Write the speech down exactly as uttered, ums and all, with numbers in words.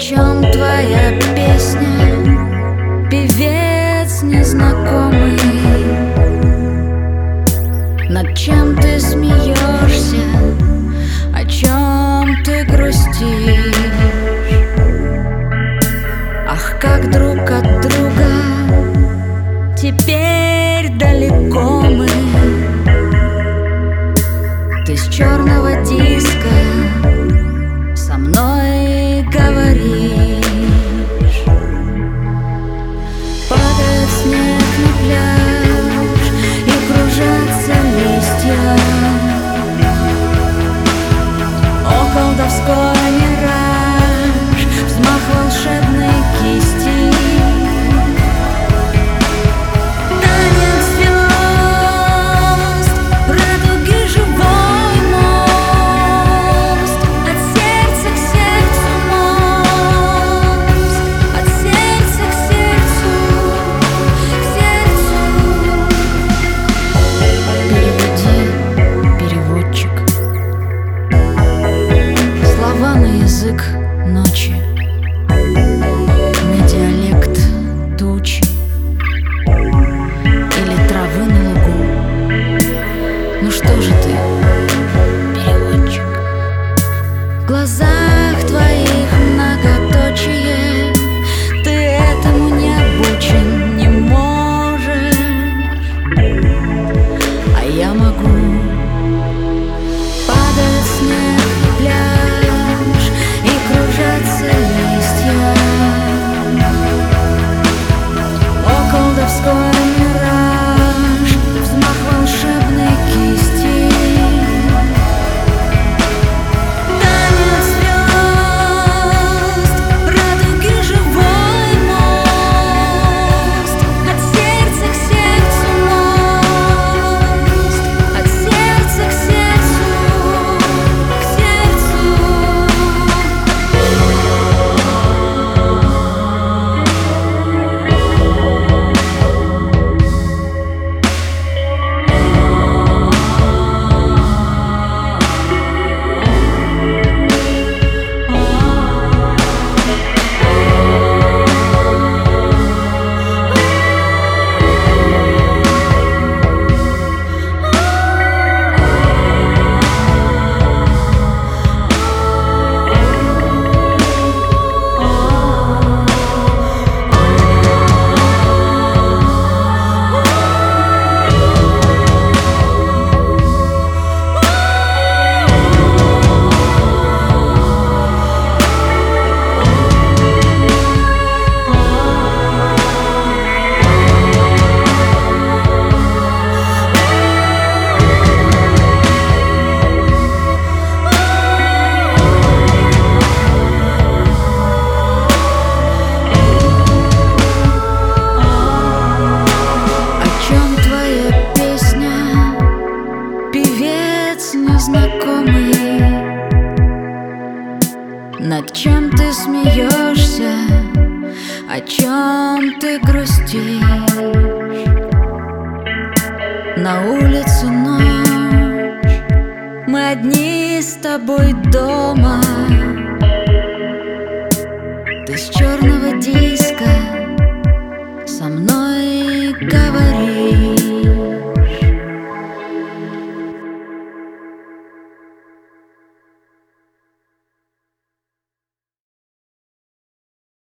чем твоя песня, певец незнакомый? Над чем ты смеешься, о чем ты грустишь? Ах, как друг от друга теперь далеко мы. Ты с черного диска со мной говоришь. Падает снег на пляж и кружатся листья. О, колдовской мираж, взмах волшебной кисти. Танец звезд, радуги, живой мост. От сердца к сердцу мост, от сердца к сердцу, к сердцу. Переведи, переводчик, слова на язык ночи, на диалект тучи или травы на лугу. Ну что же ты, переводчик? В глазах твоих многоточие, ты этому не обучен, не можешь, а я могу. Падает снег на пляж и кружатся листья. О, колдовской мираж, взмах волшебной кисти. Танец звезд, радуги, живой мост. От сердца к сердцу мост, от сердца к сердцу, к сердцу. Незнакомый, над чем ты смеешься, о чем ты грустишь? На улице ночь, мы одни с тобой дома.